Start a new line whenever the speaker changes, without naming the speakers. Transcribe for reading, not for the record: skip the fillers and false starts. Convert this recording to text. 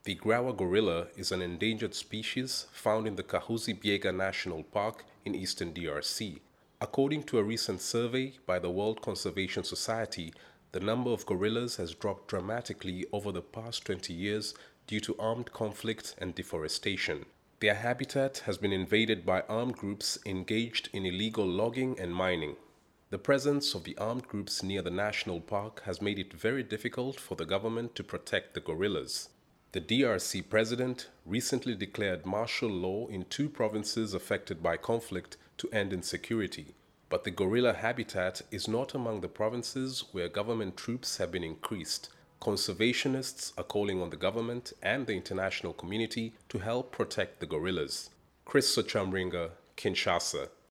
The Grawa gorilla is an endangered species found in the Kahuzi-Biega National Park in eastern DRC. According to a recent survey by the World Conservation Society, the number of gorillas has dropped dramatically over the past 20 years due to armed conflict and deforestation. Their habitat has been invaded by armed groups engaged in illegal logging and mining. The presence of the armed groups near the national park has made it very difficult for the government to protect the gorillas. The DRC president recently declared martial law in 2 provinces affected by conflict to end insecurity. But the gorilla habitat is not among the provinces where government troops have been increased. Conservationists are calling on the government and the international community to help protect the gorillas. Chris Sochamringa, Kinshasa.